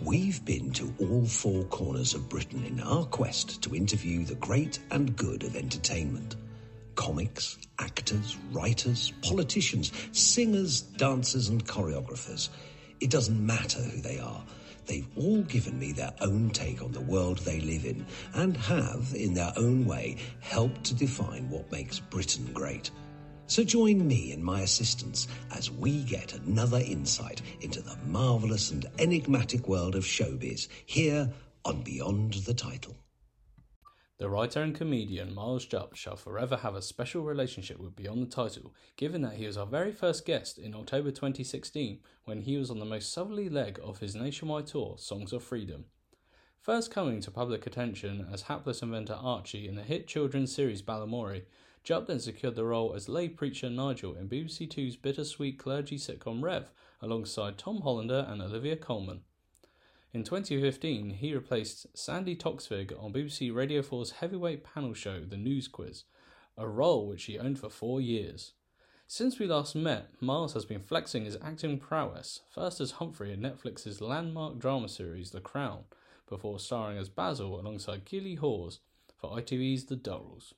We've been to all four corners of Britain in our quest to interview the great and good of entertainment. Comics, actors, writers, politicians, singers, dancers and choreographers. It doesn't matter who they are. They've all given me their own take on the world they live in and have, in their own way, helped to define what makes Britain great. So join me and my assistants as we get another insight into the marvellous and enigmatic world of showbiz here on Beyond the Title. The writer and comedian Miles Jupp shall forever have a special relationship with Beyond the Title, given that he was our very first guest in October 2016 when he was on the most southerly leg of his nationwide tour, Songs of Freedom. First coming to public attention as hapless inventor Archie in the hit children's series Balamory, Jupp then secured the role as lay preacher Nigel in BBC Two's bittersweet clergy sitcom Rev, alongside Tom Hollander and Olivia Colman. In 2015, he replaced Sandy Toksvig on BBC Radio 4's heavyweight panel show The News Quiz, a role which he owned for 4 years. Since we last met, Miles has been flexing his acting prowess, first as Humphrey in Netflix's landmark drama series The Crown, before starring as Basil alongside Keely Hawes for ITV's The Durrells.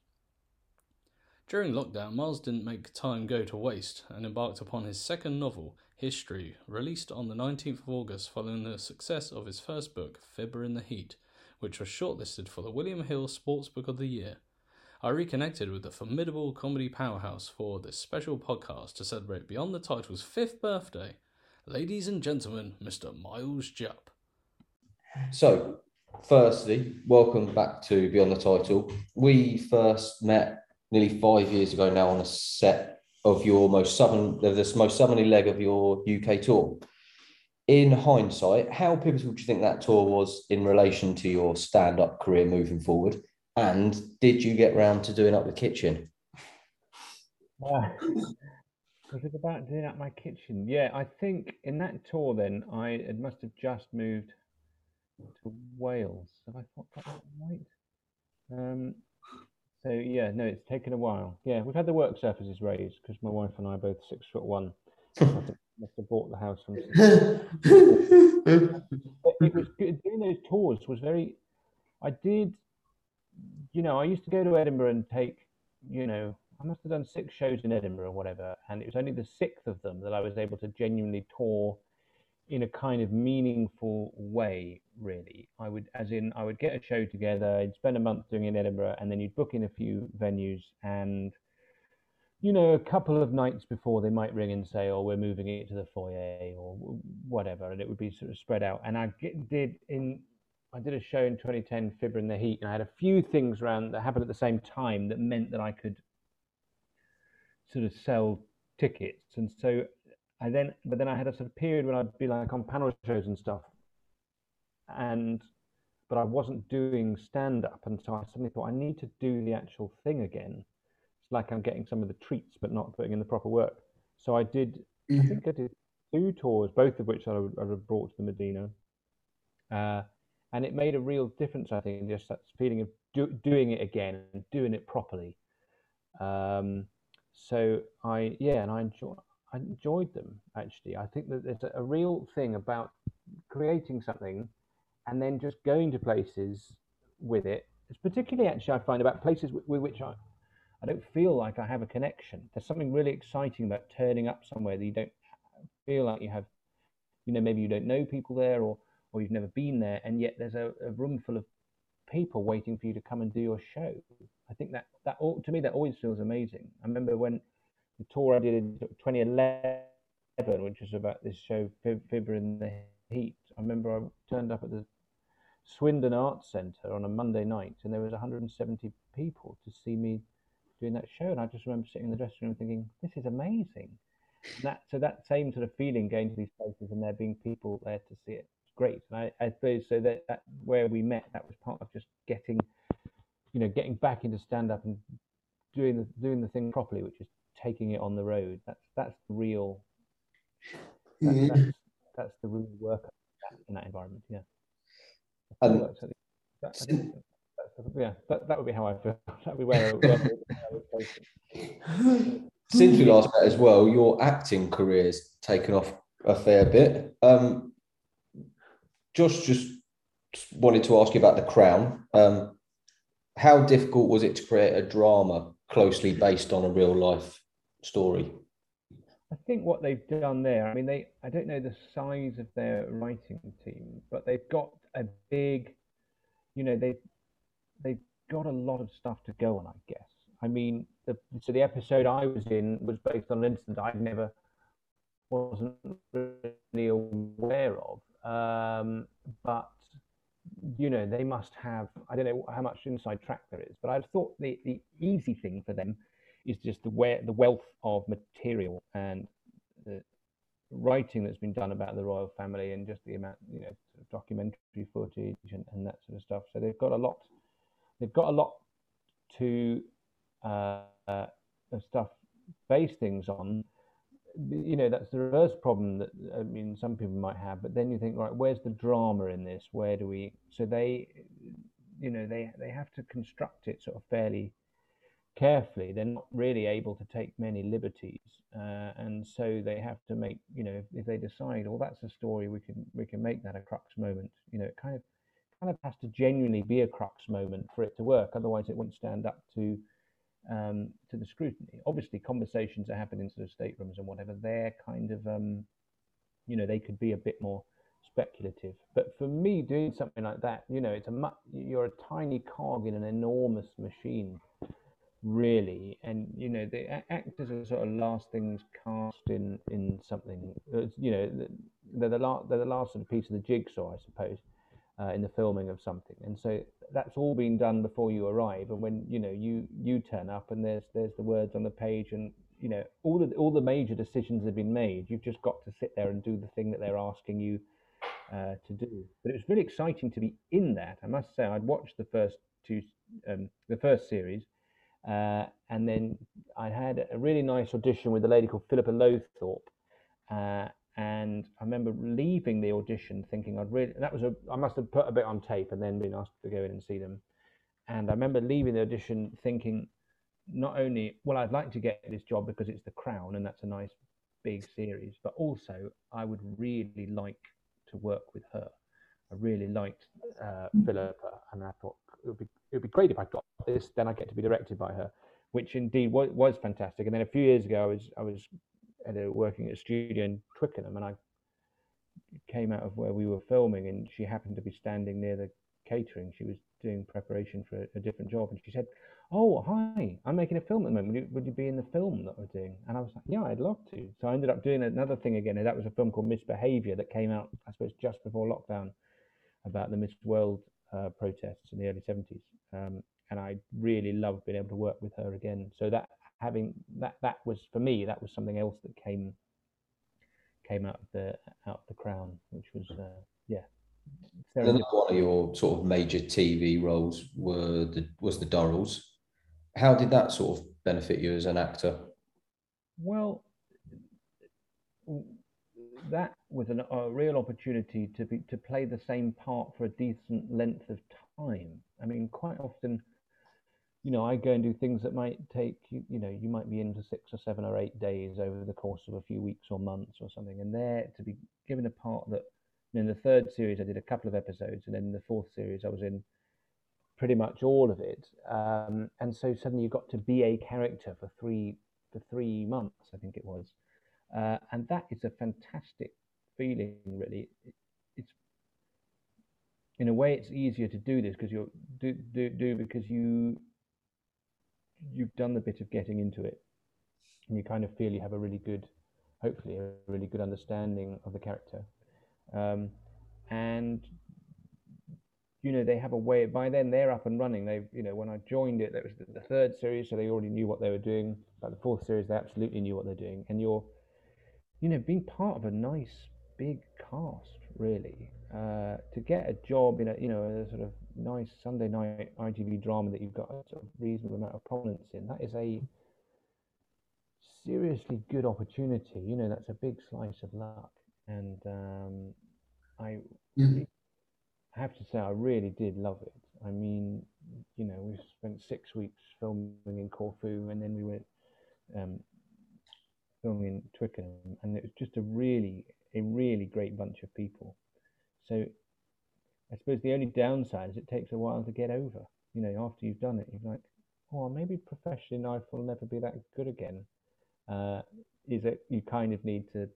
During lockdown, Miles didn't make time go to waste and embarked upon his second novel, History, released on the 19th of August following the success of his first book, Fibber in the Heat, which was shortlisted for the William Hill Sports Book of the Year. I reconnected with the formidable comedy powerhouse for this special podcast to celebrate Beyond the Title's 5th birthday. Ladies and gentlemen, Mr. Miles Jupp. So, firstly, welcome back to Beyond the Title. We first met nearly 5 years ago now on a set of your most southerly leg of your UK tour. In hindsight, how pivotal do you think that tour was in relation to your stand-up career moving forward? And did you get round to doing up the kitchen? Was it about doing up my kitchen? Yeah, I think in that tour then, it must have just moved to Wales. Have I got that right? So yeah, no, it's taken a while. Yeah, we've had the work surfaces raised because my wife and I are both 6'1". I think I must have bought the house from. It was good. Doing those tours was very. I did, I used to go to Edinburgh and take, I must have done 6 shows in Edinburgh or whatever, and it was only the 6th of them that I was able to genuinely tour in a kind of meaningful way, really. I would get a show together, I'd spend a month doing it in Edinburgh, and then you'd book in a few venues, and, a couple of nights before they might ring and say, oh, we're moving it to the foyer or whatever, and it would be sort of spread out. And I did a show in 2010, Fibber in the Heat, and I had a few things around that happened at the same time that meant that I could sort of sell tickets. And so but then I had a sort of period when I'd be like on panel shows and stuff, but I wasn't doing stand-up, and so I suddenly thought I need to do the actual thing again. It's like I'm getting some of the treats, but not putting in the proper work. So I think I did 2 tours, both of which I would have brought to the Medina, and it made a real difference. I think just that feeling of doing it again and doing it properly. So I enjoyed them, actually. I think that there's a real thing about creating something and then just going to places with it. It's particularly, actually, I find about places with which I don't feel like I have a connection. There's something really exciting about turning up somewhere that you don't feel like you have, maybe you don't know people there or you've never been there, and yet there's a room full of people waiting for you to come and do your show. I think that to me, that always feels amazing. I remember when the tour I did in 2011, which was about this show, Fibber in the Heat. I remember I turned up at the Swindon Arts Centre on a Monday night, and there was 170 people to see me doing that show. And I just remember sitting in the dressing room thinking, this is amazing. And that same sort of feeling going to these places and there being people there to see it, it's great. And I suppose so that where we met, that was part of just getting back into stand-up and doing the thing properly, which is taking it on the road. That's the real that's the real work in that environment. Yeah. And that would be how I feel. That would be where I would go. Since we last met as well, your acting career's taken off a fair bit. Josh just wanted to ask you about The Crown. How difficult was it to create a drama closely based on a real life story? I think what they've done there, I mean, I don't know the size of their writing team, but they've got a big, they've got a lot of stuff to go on, I guess. I mean, so the episode I was in was based on an incident I never wasn't really aware of. But they must have, I don't know how much inside track there is, but I thought the easy thing for them is just the wealth of material and the writing that's been done about the royal family and just the amount, documentary footage and that sort of stuff. So they've got a lot to stuff base things on. That's the reverse problem that, I mean, some people might have. But then you think, right, where's the drama in this? Where do we? So they have to construct it sort of fairly carefully. They're not really able to take many liberties, and so they have to make, if they decide, oh, that's a story, we can make that a crux moment. It kind of has to genuinely be a crux moment for it to work. Otherwise, it won't stand up to the scrutiny. Obviously, conversations that happen in sort of staterooms and whatever, they're kind of, they could be a bit more speculative. But for me, doing something like that, you're a tiny cog in an enormous machine, really. And the actors are sort of last things cast in something. They're the last sort of piece of the jigsaw, I suppose, in the filming of something. And so that's all been done before you arrive. And when you turn up and there's the words on the page, and all the major decisions have been made. You've just got to sit there and do the thing that they're asking you to do. But it was really exciting to be in that. I must say, I'd watched the first series, and then I had a really nice audition with a lady called Philippa Lothorpe. And I remember leaving the audition thinking I must have put a bit on tape and then been asked to go in and see them. And I remember leaving the audition thinking, not only, well, I'd like to get this job because it's The Crown and that's a nice big series, but also I would really like to work with her. I really liked Philippa, and I thought it would be great if I got this. Then I get to be directed by her, which indeed was fantastic. And then a few years ago, I was working at a studio in Twickenham, and I came out of where we were filming, and she happened to be standing near the catering. She was doing preparation for a different job, and she said, "Oh, hi, I'm making a film at the moment. Would you be in the film that we're doing?" And I was like, "Yeah, I'd love to." So I ended up doing another thing again, and that was a film called Misbehaviour that came out, I suppose, just before lockdown, about the Miss World protests in the early 70s. And I really loved being able to work with her again. So that was, for me, that was something else that came out of the Crown, which was yeah. Another one of your sort of major TV roles was the Durrells. How did that sort of benefit you as an actor? Well, that was a real opportunity to play the same part for a decent length of time. I mean, quite often, I go and do things that might take you might be in for 6 or 7 or 8 days over the course of a few weeks or months or something, and there to be given a part that, in the third series I did a couple of episodes, and then in the fourth series I was in pretty much all of it, and so suddenly you got to be a character for 3 months, I think it was, and that is a fantastic feeling, really. It's, in a way, it's easier to do this because because you've done the bit of getting into it, and you kind of feel you have hopefully a really good understanding of the character, and they have a way. By then they're up and running. They've, when I joined it, that was the third series, so they already knew what they were doing. By the fourth series, they absolutely knew what they're doing, and you're, being part of a nice big cast, really, to get a job in a sort of nice Sunday night ITV drama that you've got a sort of reasonable amount of prominence in. That is a seriously good opportunity. That's a big slice of luck, and I have to say I really did love it. I mean, we spent 6 weeks filming in Corfu, and then we went filming in Twickenham, and it was just a really great bunch of people. So I suppose the only downside is it takes a while to get over. You know, after you've done it, you're like, oh, maybe professionally life will never be that good again. Is that you kind of need to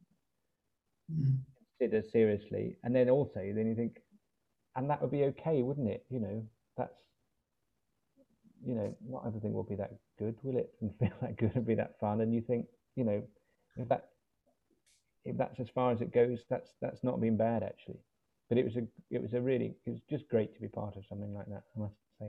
consider seriously, and then also then you think, and that would be okay, wouldn't it? You know, that's, you know, not everything will be that good, will it? And feel that good and be that fun. And you think, you know, if that's as far as it goes, that's not been bad actually. But it was just great to be part of something like that. I must say,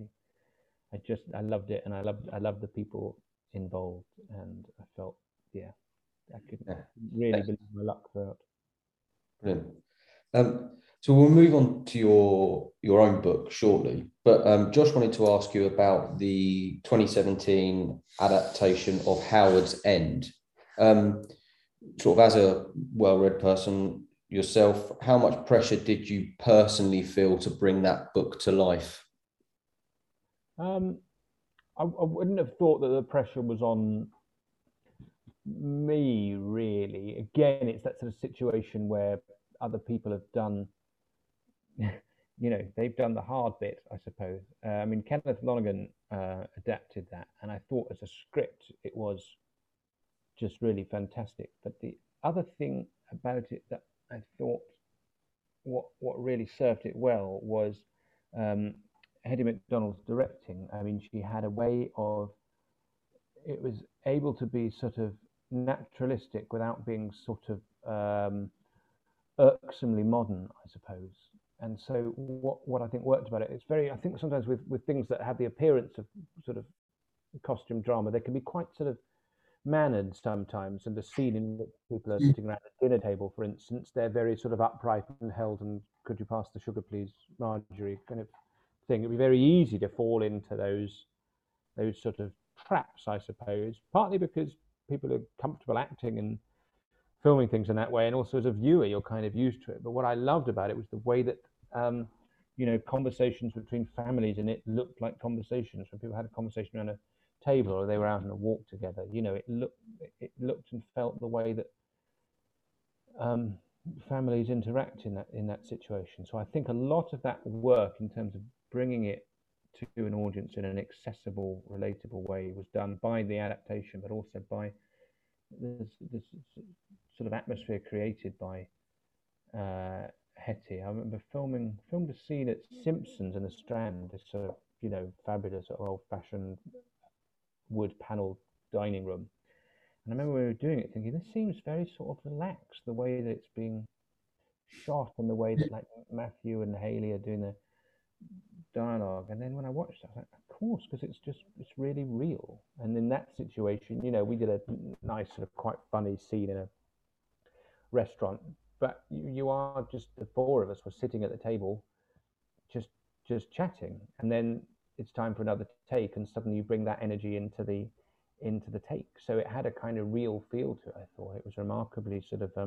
I loved it, and I loved the people involved, and I felt, yeah, I couldn't really believe my luck throughout. Brilliant. So we'll move on to your own book shortly, but Josh wanted to ask you about the 2017 adaptation of Howard's End. Sort of as a well-read person yourself, how much pressure did you personally feel to bring that book to life? I wouldn't have thought that the pressure was on me, really. Again, it's that sort of situation where other people have done, you know, they've done the hard bit, I suppose. I mean, Kenneth Lonergan adapted that, and I thought as a script it was just really fantastic. But the other thing about it that I thought what really served it well was Heddy McDonald's directing. I mean, she had a way of, it was able to be sort of naturalistic without being sort of irksomely modern, I suppose. And so what I think worked about it, it's very, I think sometimes with things that have the appearance of sort of costume drama, they can be quite sort of mannered sometimes, and the scene in which people are sitting around a dinner table, for instance, they're very sort of upright and held, and could you pass the sugar please, Marjorie, kind of thing. It'd be very easy to fall into those sort of traps, I suppose, partly because people are comfortable acting and filming things in that way, and also as a viewer you're kind of used to it. But what I loved about it was the way that you know, conversations between families in it looked like conversations when people had a conversation around a table or they were out on a walk together. You know, it looked and felt the way that families interact in that situation. So I think a lot of that work in terms of bringing it to an audience in an accessible, relatable way was done by the adaptation, but also by this sort of atmosphere created by Hetty. I remember filmed a scene at Simpsons in the Strand, this sort of, you know, fabulous old-fashioned wood panelled dining room. And I remember we were doing it thinking, this seems very sort of relaxed, the way that it's being shot and the way that like Matthew and Haley are doing the dialogue. And then when I watched it, I was like, of course, because it's really real. And in that situation, you know, we did a nice sort of quite funny scene in a restaurant, but you are just, the four of us were sitting at the table just chatting, and then it's time for another take, and suddenly you bring that energy into the take. So it had a kind of real feel to it. I thought it was remarkably sort of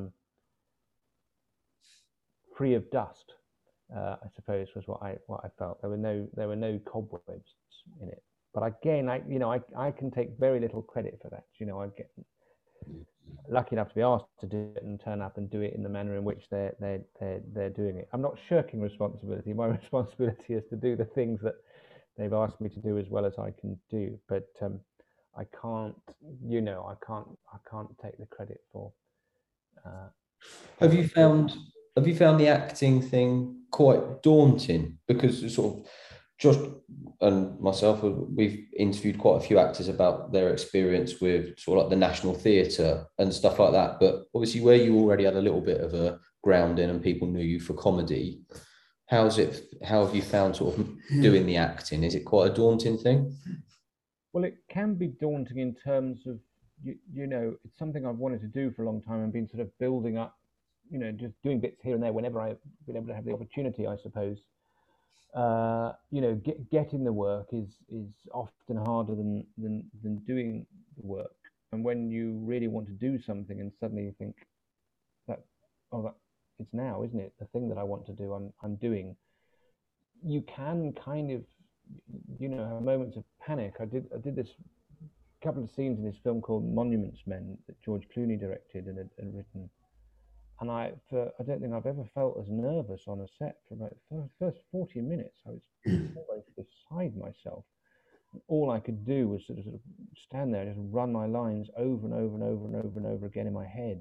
free of dust, I suppose, was what I felt. There were no cobwebs in it. But again, I can take very little credit for that. You know, I get lucky enough to be asked to do it and turn up and do it in the manner in which they're doing it. I'm not shirking responsibility. My responsibility is to do the things that they've asked me to do as well as I can do. But I can't, you know, I can't take the credit for. Have you found the acting thing quite daunting? Because sort of Josh and myself, we've interviewed quite a few actors about their experience with sort of like the National Theatre and stuff like that. But obviously, where you already had a little bit of a grounding and people knew you for comedy, how have you found sort of doing the acting? Is it quite a daunting thing? Well, it can be daunting in terms of, you know, it's something I've wanted to do for a long time and been sort of building up, you know, just doing bits here and there whenever I've been able to have the opportunity, I suppose. You know, getting the work is often harder than doing the work. And when you really want to do something and suddenly you think that it's now, isn't it? The thing that I want to do, I'm doing. You can kind of, you know, have moments of panic. I did this couple of scenes in this film called Monuments Men that George Clooney directed and written. And I don't think I've ever felt as nervous on a set for about the first 40 minutes. I was almost beside myself. All I could do was sort of stand there and just run my lines over and over and over and over and over again in my head.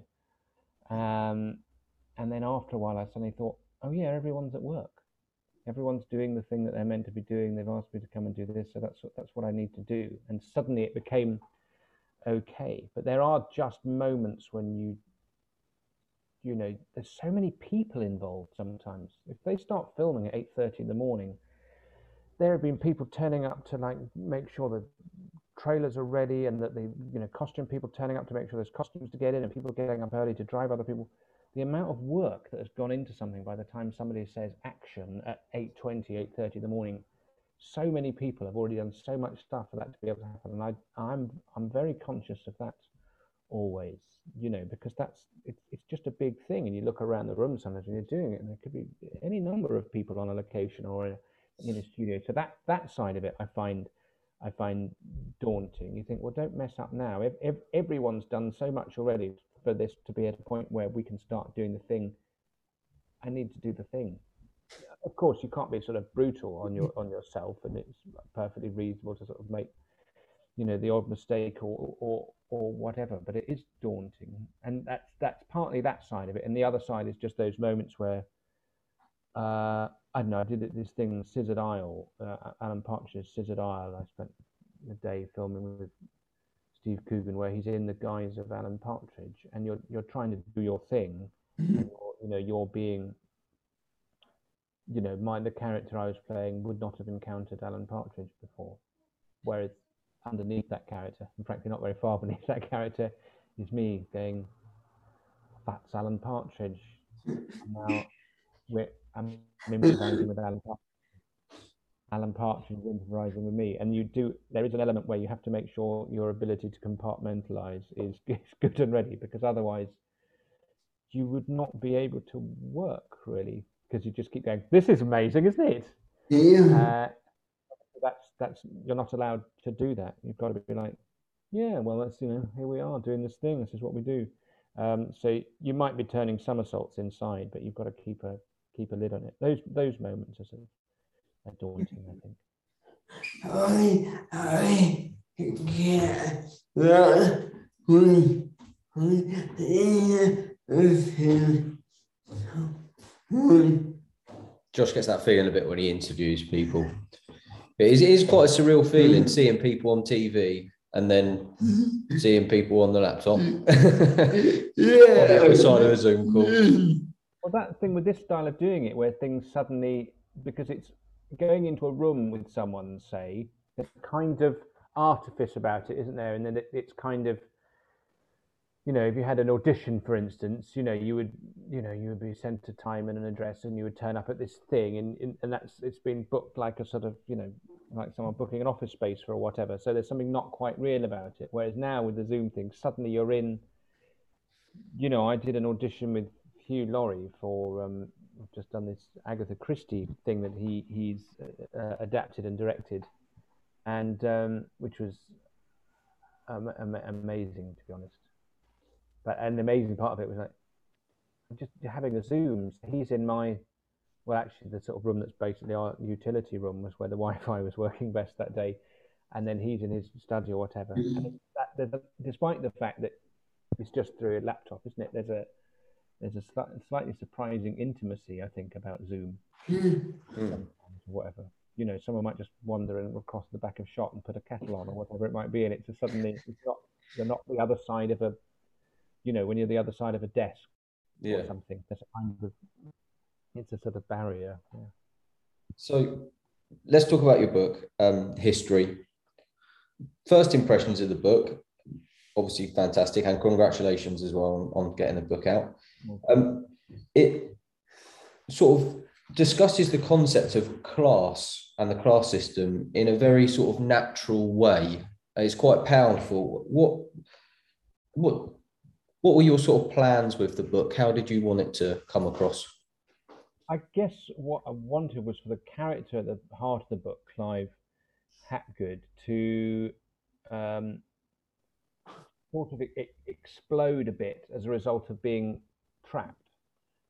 And then after a while, I suddenly thought, oh yeah, everyone's at work. Everyone's doing the thing that they're meant to be doing. They've asked me to come and do this, so that's what I need to do. And suddenly it became okay. But there are just moments when there's so many people involved sometimes. If they start filming at 8:30 in the morning, there have been people turning up to like make sure the trailers are ready, and that costume people turning up to make sure there's costumes to get in, and people getting up early to drive other people. The amount of work that has gone into something by the time somebody says action at 8:20, 8:30 in the morning, so many people have already done so much stuff for that to be able to happen. And I'm very conscious of that always, because it's just a big thing. And you look around the room sometimes and you're doing it, and there could be any number of people on a location or in a studio. So that side of it, I find daunting. You think, well, don't mess up now. Everyone's done so much already for this to be at a point where we can start doing the thing. I need to do the thing. Of course, you can't be sort of brutal on yourself, and it's perfectly reasonable to sort of make, the odd mistake or whatever. But it is daunting, and that's partly that side of it. And the other side is just those moments where, I don't know, I did this thing, Scissored Isle, Alan Partridge's Scissored Isle. I spent the day filming with Steve Coogan, where he's in the guise of Alan Partridge, and you're trying to do your thing, and you're being, the character I was playing would not have encountered Alan Partridge before, whereas underneath that character, and frankly not very far beneath that character, is me going, that's Alan Partridge. Now I'm improvising with Alan Partridge. Alan Partridge is improvising with me, and there is an element where you have to make sure your ability to compartmentalize is good and ready, because otherwise you would not be able to work really, because you just keep going, this is amazing, isn't it? Yeah. That's you're not allowed to do that. You've got to be like, yeah, well, that's, here we are doing this thing, this is what we do. So you might be turning somersaults inside, but you've got to keep a lid on it. Those moments are sort of daunting, I think. Josh gets that feeling a bit when he interviews people. It is quite a surreal feeling seeing people on TV and then seeing people on the laptop. On the other side of a Zoom call. Well, that thing with this style of doing it, where things suddenly, because it's going into a room with someone, say, there's kind of artifice about it, isn't there? And then it's kind of, if you had an audition, for instance, you would be sent a time and an address, and you would turn up at this thing, and it's been booked like a sort of, like someone booking an office space for or whatever. So there's something not quite real about it. Whereas now with the Zoom thing, suddenly you're in, I did an audition with Hugh Laurie for, I've just done this Agatha Christie thing that he's adapted and directed, and which was amazing, to be honest. And the amazing part of it was like just having a Zoom. He's in actually the sort of room that's basically our utility room, was where the Wi-Fi was working best that day, and then he's in his study or whatever. And despite the fact that it's just through a laptop, isn't it? There's a slightly surprising intimacy, I think, about Zoom. Whatever, someone might just wander across the back of shot and put a kettle on or whatever it might be, and it's just suddenly you're not the other side of a. When you're the other side of a desk or something, there's a kind of, it's a sort of barrier. Yeah. So let's talk about your book, History. First impressions of the book, obviously fantastic, and congratulations as well on getting the book out. It sort of discusses the concept of class and the class system in a very sort of natural way. It's quite powerful. What were your sort of plans with the book? How did you want it to come across? I guess what I wanted was for the character at the heart of the book, Clive Hapgood, to sort of explode a bit as a result of being trapped.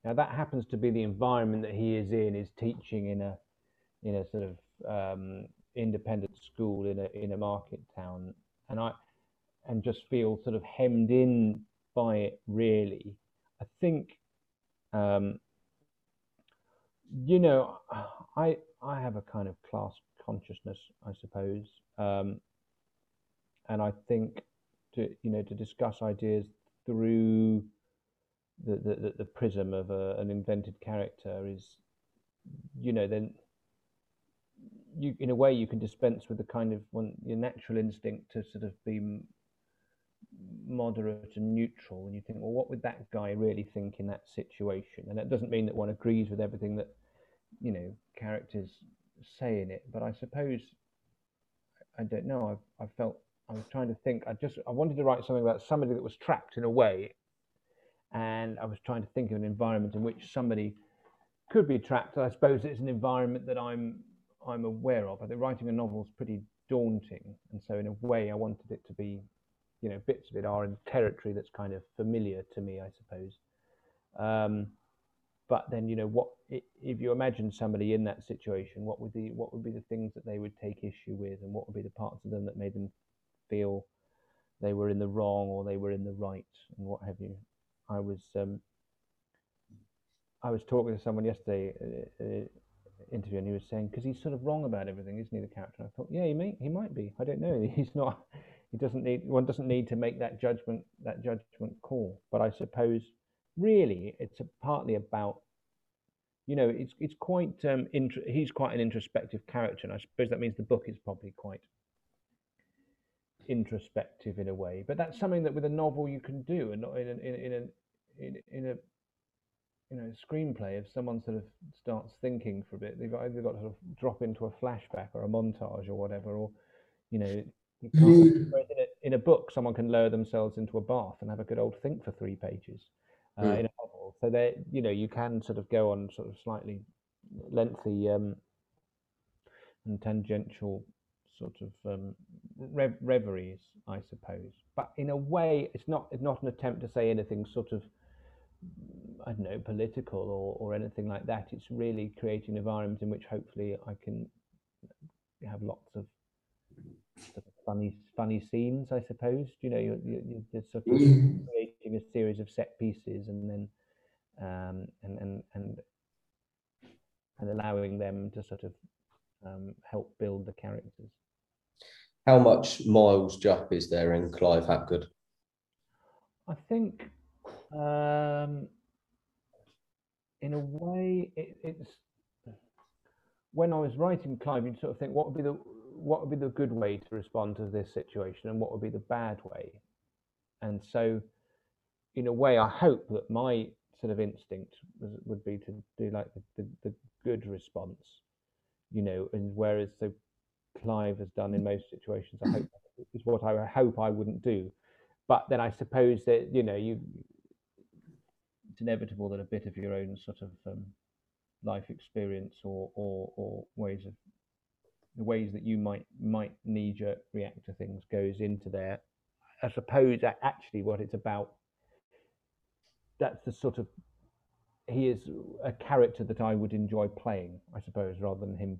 Now that happens to be the environment that he is in, is teaching in a sort of independent school in a market town, and just feel sort of hemmed in by it, really. I think, you know, I have a kind of class consciousness, I suppose, and I think to discuss ideas through the prism of an invented character is, then you, in a way, you can dispense with the kind of your natural instinct to sort of be moderate and neutral, and you think, well, what would that guy really think in that situation? And that doesn't mean that one agrees with everything that characters say in it, but I suppose, I don't know, I felt, I was trying to think, I wanted to write something about somebody that was trapped in a way, and I was trying to think of an environment in which somebody could be trapped. I suppose it's an environment that I'm aware of. I think writing a novel is pretty daunting, and so in a way I wanted it to be, bits of it are in territory that's kind of familiar to me, I suppose. But then, what if you imagine somebody in that situation? What would be the things that they would take issue with, and what would be the parts of them that made them feel they were in the wrong or they were in the right, and what have you? I was talking to someone yesterday, interview, and he was saying, because he's sort of wrong about everything, isn't he, the character? And I thought, yeah, he might be. I don't know. He's not. One doesn't need to make that judgment call. But I suppose really it's partly about, it's quite he's quite an introspective character, and I suppose that means the book is probably quite introspective in a way. But that's something that with a novel you can do, and not in a screenplay. If someone sort of starts thinking for a bit, they've either got to sort of drop into a flashback or a montage or whatever, or you can't. In a book, someone can lower themselves into a bath and have a good old think for 3 pages. In a novel, so that you can sort of go on sort of slightly lengthy and tangential sort of reveries, I suppose. But in a way, it's not an attempt to say anything sort of, I don't know, political or anything like that. It's really creating an environment in which hopefully I can have lots of sort of funny scenes, I suppose. You're just sort of creating a series of set pieces, and then and allowing them to sort of help build the characters. How much Miles Jupp is there in Clive Hapgood? I think, in a way, it's when I was writing Clive, you'd sort of think, what would be the good way to respond to this situation, and what would be the bad way? And so, in a way, I hope that my sort of instinct would be to do like the good response, and whereas Clive has done in most situations, I hope is what I hope I wouldn't do. But then I suppose that it's inevitable that a bit of your own sort of life experience or the ways that you might knee-jerk react to things goes into there. I suppose that actually what it's about, that's the sort of, he is a character that I would enjoy playing, I suppose, rather than him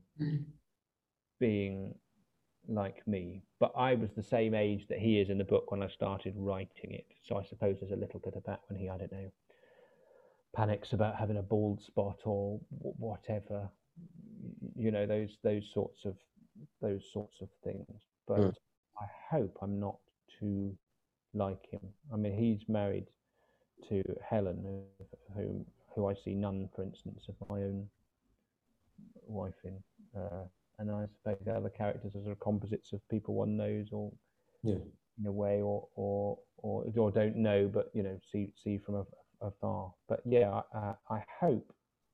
being like me. But I was the same age that he is in the book when I started writing it, so I suppose there's a little bit of that when he, I don't know, panics about having a bald spot or whatever, those sorts of things. But I hope I'm not too like him. I mean, he's married to Helen, who I see none, for instance, of my own wife in, and I suppose the other characters are sort of composites of people one knows, or in a way, or don't know, but see from afar. But yeah, I hope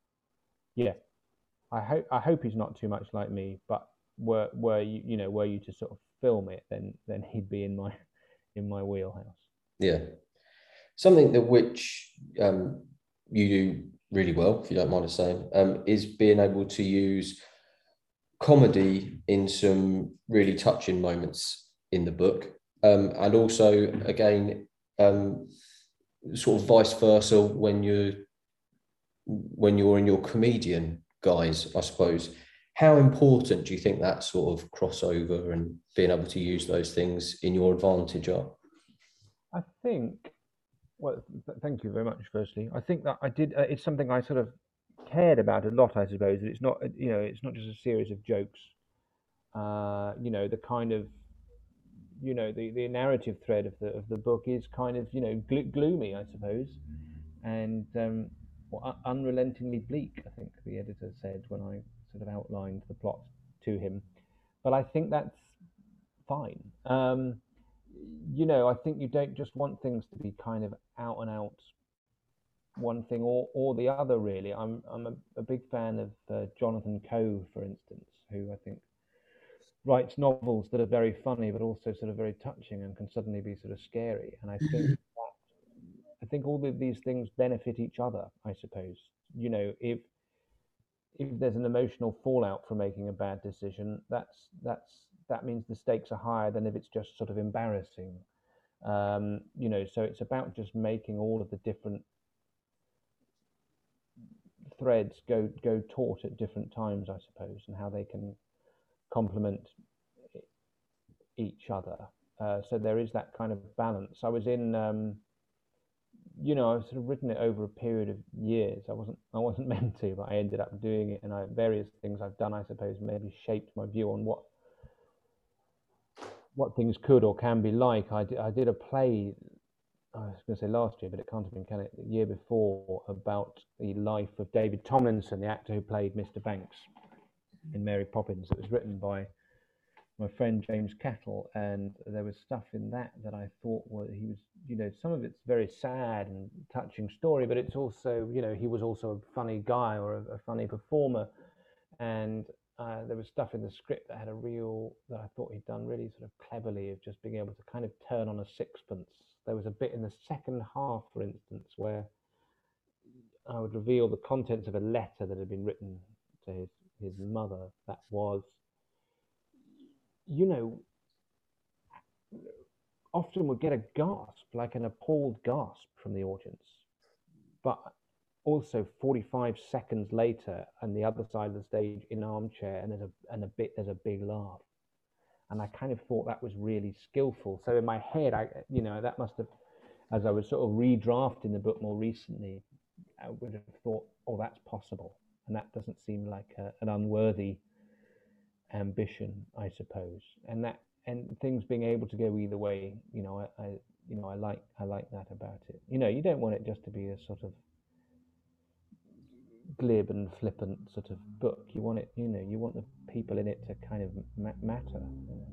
he's not too much like me. But were you to sort of film it, then he'd be in my wheelhouse. Yeah, something that which you do really well, if you don't mind us saying, is being able to use comedy in some really touching moments in the book, and also again, sort of vice versa when you're when you're in your comedian guise, I suppose. How important do you think that sort of crossover and being able to use those things in your advantage are? I think, well, thank you very much, firstly. I think that I did, it's something I sort of cared about a lot, I suppose. It's not, it's not just a series of jokes. The kind of, the narrative thread of the book is kind of, gloomy, I suppose, and unrelentingly bleak, I think the editor said when I sort of outlined the plot to him. But I think that's fine. I think you don't just want things to be kind of out and out one thing or the other, really. I'm a big fan of Jonathan Coe, for instance, who I think writes novels that are very funny but also sort of very touching and can suddenly be sort of scary. And I think all of these things benefit each other, I suppose. If there's an emotional fallout from making a bad decision, that means the stakes are higher than if it's just sort of embarrassing. So it's about just making all of the different threads go taut at different times, I suppose, and how they can complement each other. So there is that kind of balance. I was in, I've sort of written it over a period of years. I wasn't meant to, but I ended up doing it, and various things I've done, I suppose, maybe shaped my view on what things could or can be like. I did a play, I was going to say last year, but it can't have been, can it? The year before, about the life of David Tomlinson, the actor who played Mr. Banks in Mary Poppins. It was written by my friend James Cattle, and there was stuff in that I thought he was, some of it's very sad and touching story, but it's also, he was also a funny guy or a funny performer, and there was stuff in the script that I thought he'd done really sort of cleverly, of just being able to kind of turn on a sixpence. There was a bit in the second half, for instance, where I would reveal the contents of a letter that had been written to his mother that was, often would get a gasp, like an appalled gasp from the audience. But also 45 seconds later, on the other side of the stage, in an armchair, and there's a big laugh. And I kind of thought that was really skillful. So in my head, that must have, as I was sort of redrafting the book more recently, I would have thought, oh, that's possible. And that doesn't seem like an unworthy ambition, I suppose. And things being able to go either way, I like that about it. You don't want it just to be a sort of glib and flippant sort of book. You want it, you want the people in it to kind of matter.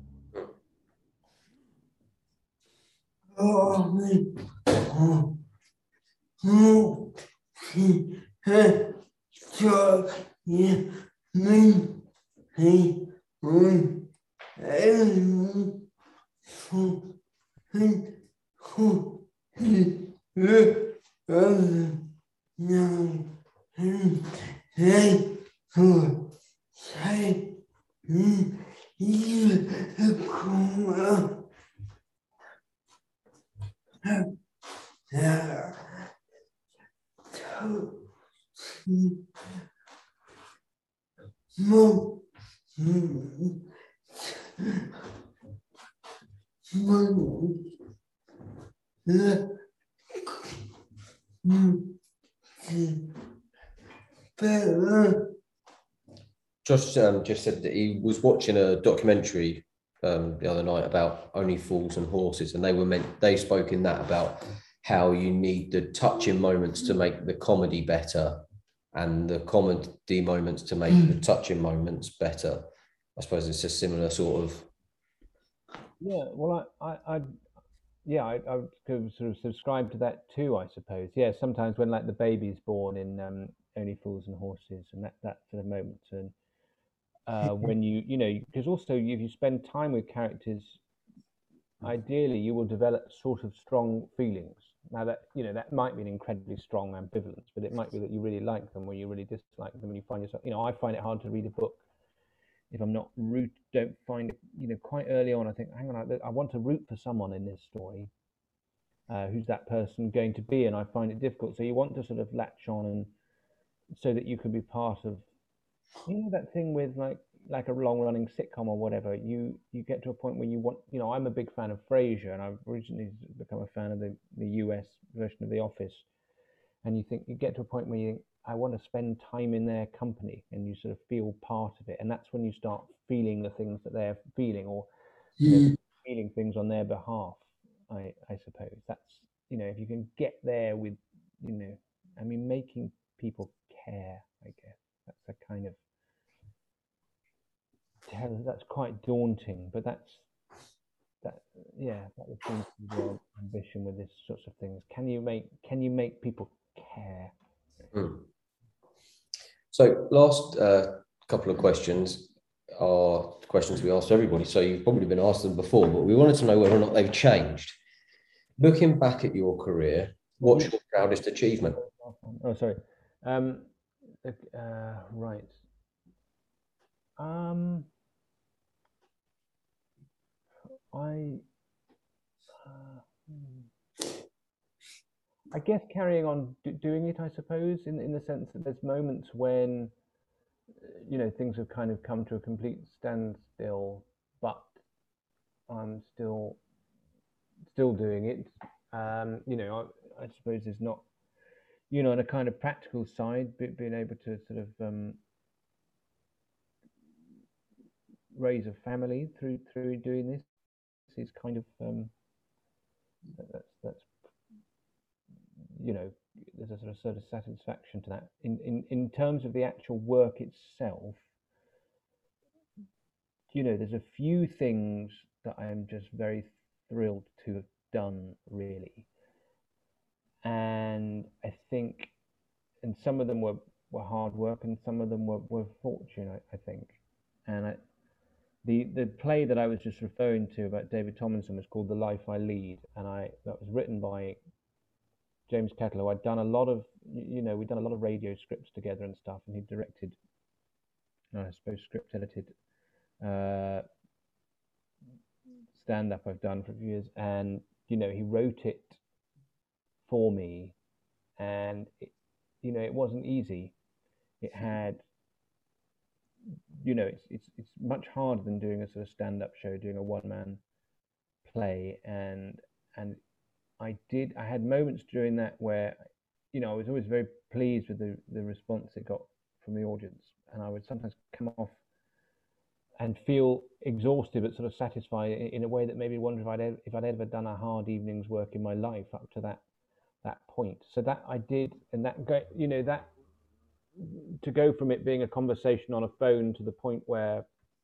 Josh just said that he was watching a documentary the other night about Only Fools and Horses, and they spoke in that about how you need the touching moments to make the comedy better, and the comedy moments to make the touching moments better. I suppose it's a similar sort of. Yeah, well, I could sort of subscribe to that too, I suppose. Yeah, sometimes when like the baby's born in Only Fools and Horses, and that sort of moment, and when because also if you spend time with characters, ideally you will develop sort of strong feelings. Now that might be an incredibly strong ambivalence, but it might be that you really like them or you really dislike them, and you find yourself, I find it hard to read a book if I'm not don't find it, quite early on, I think, hang on, I want to root for someone in this story. Who's that person going to be? And I find it difficult. So you want to sort of latch on so that you could be part of, that thing with like a long running sitcom or whatever. You get to a point where you want, I'm a big fan of Frasier, and I've originally become a fan of the US version of The Office. And you get to a point where you think, I want to spend time in their company, and you sort of feel part of it. And that's when you start feeling the things that they're feeling, or feeling things on their behalf. I suppose that's, if you can get there with, making people care, I guess that's a kind of, that's quite daunting, but that would seem to be the ambition with this sorts of things. Can you make people care? So last couple of questions are questions we asked everybody. So you've probably been asked them before, but we wanted to know whether or not they've changed. Looking back at your career, what's your proudest achievement? Oh, sorry. Right. I guess carrying on doing it, I suppose, in the sense that there's moments when, things have kind of come to a complete standstill, but I'm still doing it. I suppose there's not, on a kind of practical side, being able to sort of raise a family through doing this is kind of that's there's a sort of satisfaction to that. In terms of the actual work itself, there's a few things that I am just very thrilled to have done, really. And I think, and some of them were hard work, and some of them were fortune, I think. And the play that I was just referring to about David Tomlinson was called The Life I Lead, and that was written by James Kettle, who I'd done a lot of, we'd done a lot of radio scripts together and stuff, and he directed, I suppose, script edited stand-up I've done for a few years, and he wrote it for me, and it wasn't easy. It had, it's much harder than doing a sort of stand-up show, doing a one-man play, and I had moments during that where, I was always very pleased with the response it got from the audience, and I would sometimes come off and feel exhausted but sort of satisfied in a way that made me wonder if I'd ever done a hard evening's work in my life up to that point. So that I did, and that to go from it being a conversation on a phone to the point where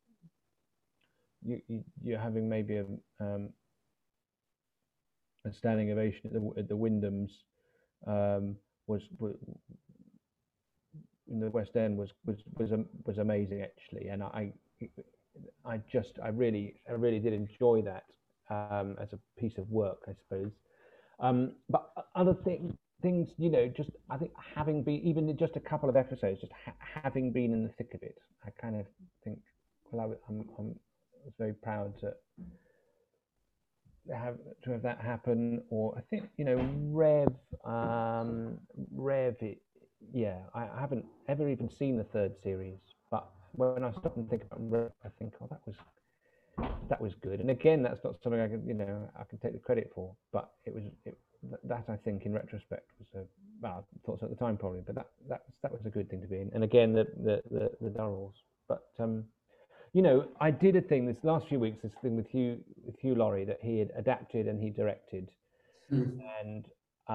you're having maybe a standing ovation at the Wyndhams was in the West End was amazing, actually, and I really did enjoy that as a piece of work, I suppose. But other things, just I think having been even just a couple of episodes, just having been in the thick of it, I kind of think, well, I was very proud to have that happen. Or I think Rev, I haven't ever even seen the third series, but when I stop and think about Rev, I think, oh, that was good. And again, that's not something I can take the credit for, but that I think in retrospect was I thought so at the time probably, but that was a good thing to be in. And again, the Durrells, but I did a thing this last few weeks, this thing with Hugh Laurie that he had adapted and he directed, and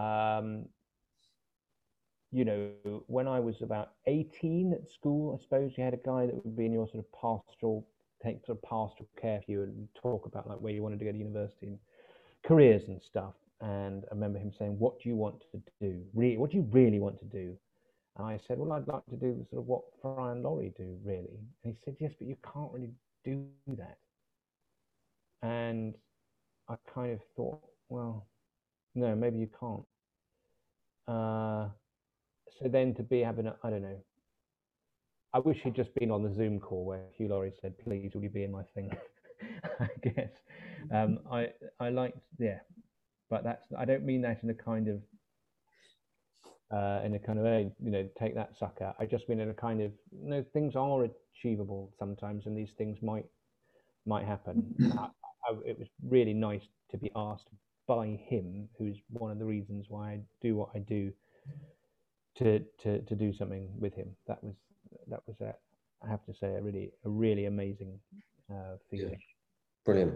when I was about 18 at school, I suppose you had a guy that would be in your sort of take sort of pastoral care for you and talk about like where you wanted to go to university and careers and stuff. And I remember him saying, "What do you want to do? What do you really want to do?" And I said, "Well, I'd like to do sort of what Fry and Laurie do, really." And he said, "Yes, but you can't really do that." And I kind of thought, well, no, maybe you can't. So then to be having I don't know. I wish he'd just been on the Zoom call where Hugh Laurie said, "Please, will you be in my thing?" I guess. I liked, yeah, but I don't mean that in a kind of in a kind of, hey, take that sucker. I just mean in a kind of, things are achievable sometimes, and these things might happen. It was really nice to be asked by him, who's one of the reasons why I do what I do, to do something with him. That was I have to say, a really amazing feeling. Yeah. Brilliant.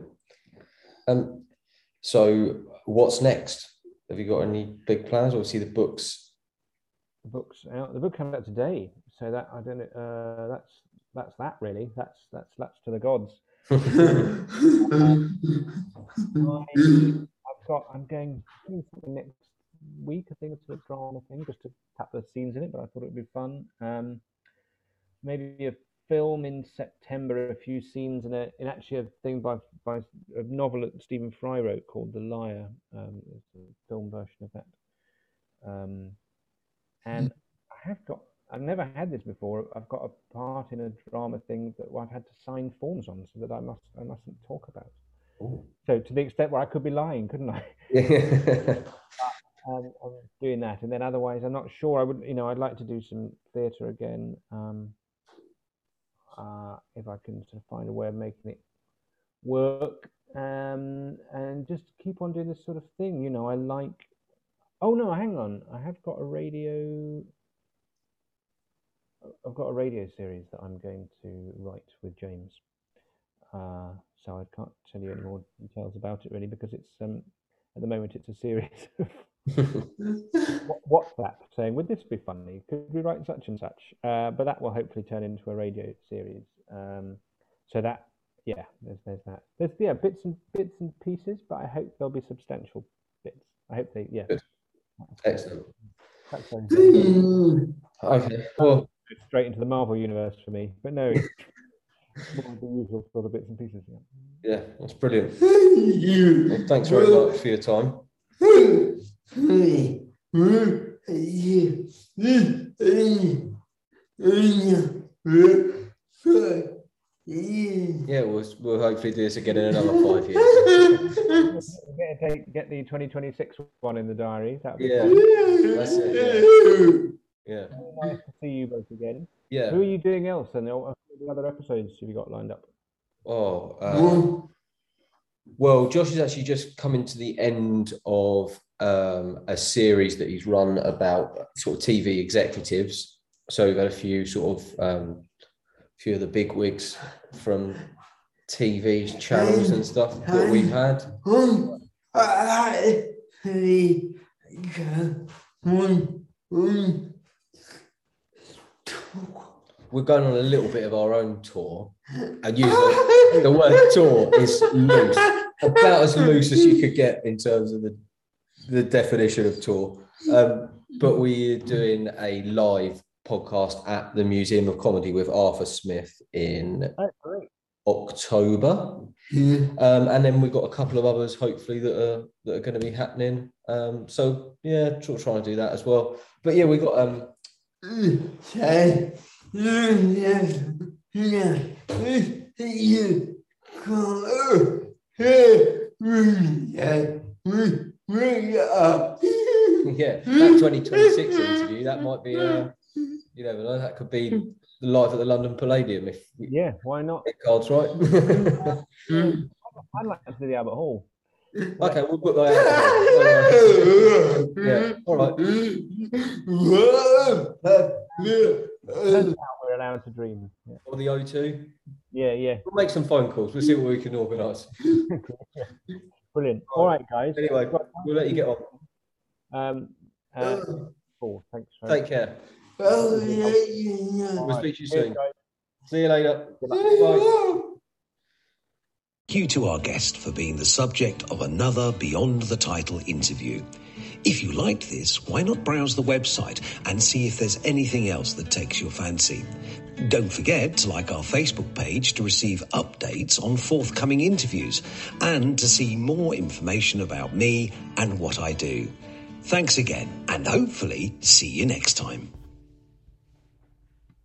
So what's next? Have you got any big plans? Obviously, the book's out. The book comes out today, so that I don't know. That's that really. That's to the gods. I'm going something next week. I think it's a drama thing, just to tap the scenes in it. But I thought it would be fun. Maybe a film in September, a few scenes in actually a thing by a novel that Stephen Fry wrote called The Liar. It's a film version of that. And I've never had this before. I've got a part in a drama thing that I've had to sign forms on, so that I mustn't talk about. Ooh. So to the extent where I could be lying, couldn't I? I'm doing that, and then otherwise, I'm not sure. I would, I'd like to do some theatre again. If I can sort of find a way of making it work, and just keep on doing this sort of thing. I like. Oh no, hang on. I've got a radio series that I'm going to write with James. So I can't tell you any more details about it really, because it's at the moment it's a series of WhatsApp saying, would this be funny? Could we write such and such? But that will hopefully turn into a radio series. So that, there's that. There's bits and pieces, but I hope there'll be substantial bits. I hope they, Good. Excellent. Okay. Well, straight into the Marvel universe for me, but no. More of the usual sort of bits and pieces. Yeah, that's brilliant. Well, thanks very much for your time. Yeah, we'll hopefully do this again in another 5 years. Get the 2026 one in the diary. That'd be fun. That's it. Yeah. Nice to see you both again. Yeah. Who are you doing else? And the other episodes have you got lined up? Well, Josh is actually just coming to the end of a series that he's run about sort of TV executives. So we've had a few few of the big wigs from TV channels and stuff that we've had. We're going on a little bit of our own tour, and usually the word tour is loose, about as loose as you could get in terms of the definition of tour. But we're doing a live podcast at the Museum of Comedy with Arthur Smith in October, and then we've got a couple of others hopefully that are going to be happening. So yeah, try and do that as well. But yeah, we got that 2026 interview, that might be you never know, that could be live at the London Palladium if why not? Get cards right. I'd like to do the Albert Hall. Okay, we'll book that out. All right. We're allowed to dream. Yeah. Or the O2. Yeah. We'll make some phone calls. We'll see what we can organise. Brilliant. All right, guys. Anyway, we'll let you get on. Paul, thanks. Take care. We'll speak to you soon. See you later. Bye. Thank you to our guest for being the subject of another Beyond the Title interview. If you liked this, why not browse the website and see if there's anything else that takes your fancy. Don't forget to like our Facebook page to receive updates on forthcoming interviews and to see more information about me and what I do. Thanks again, and hopefully see you next time.